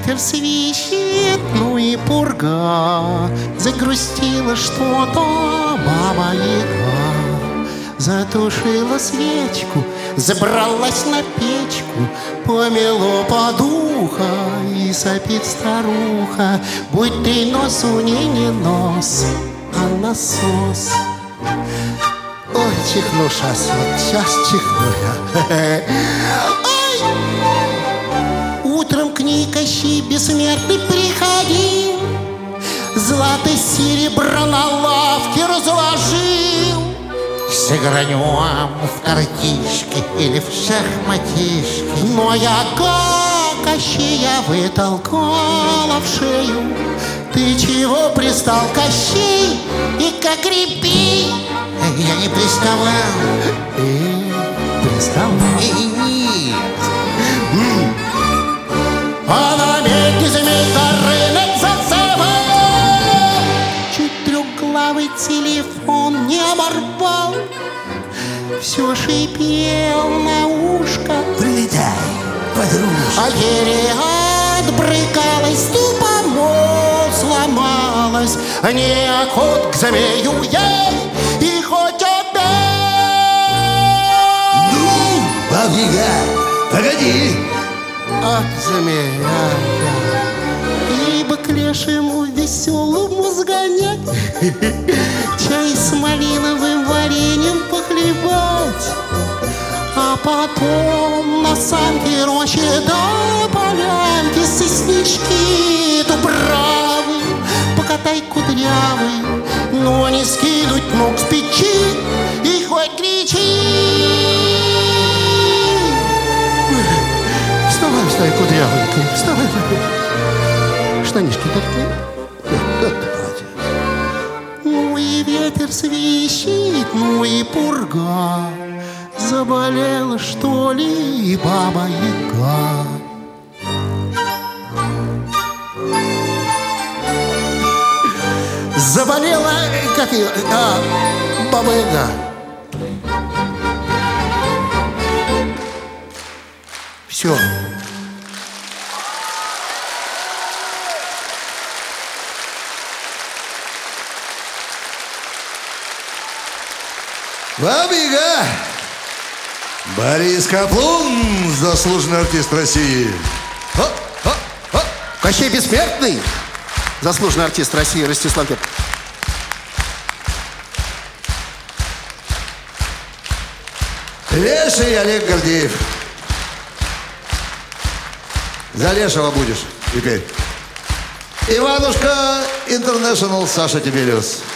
ветер свищет, ну и пурга. Загрустила что-то Баба-Яга. Затушила свечку, забралась на печку, помело подуха и сопит старуха. Будь ты носу не нос, а насос. Ой, чихну сейчас, вот сейчас чихну я. Ой! Утром к ней Кощей бессмертный приходил, злато серебро на лавке разложил. Сыгранем в картишки или в шахматишки. Но Яга Кощея вытолкала в шею. Ты чего пристал, Кощей, и как репей? Я не приставал. Приставал? Нет. А на медне змей рынок зазывал. Чуть трехглавый телефон не оборвал. Все шипел на ушко. Прилетай, подружка. А еле отбрыкалась, тупо мол сломалась. Неохот к змею ей и хоть опять. Ну, Баба-Яга, погоди. От змея, ибо к лешему веселому сгонять, чай с малиновым вареньем похлебать, а потом на санке роще до полянки соснички дубравы покатай кудрявый, но не скинуть ног с печи и хоть кричи. Вставай, кудрявый, вставай. Штанишки дать. Ну и ветер свищит, ну и пурга. Заболела, что ли, Баба-Яга? Заболела, как ее, Баба-Яга. Все. Баба-Яга. Борис Каплун, заслуженный артист России. Кощей Бессмертный, заслуженный артист России Ростислав Кеп. Леший Олег Гордеев. За Лешего будешь теперь. Иванушка Интернешнл Саша Тибелиус.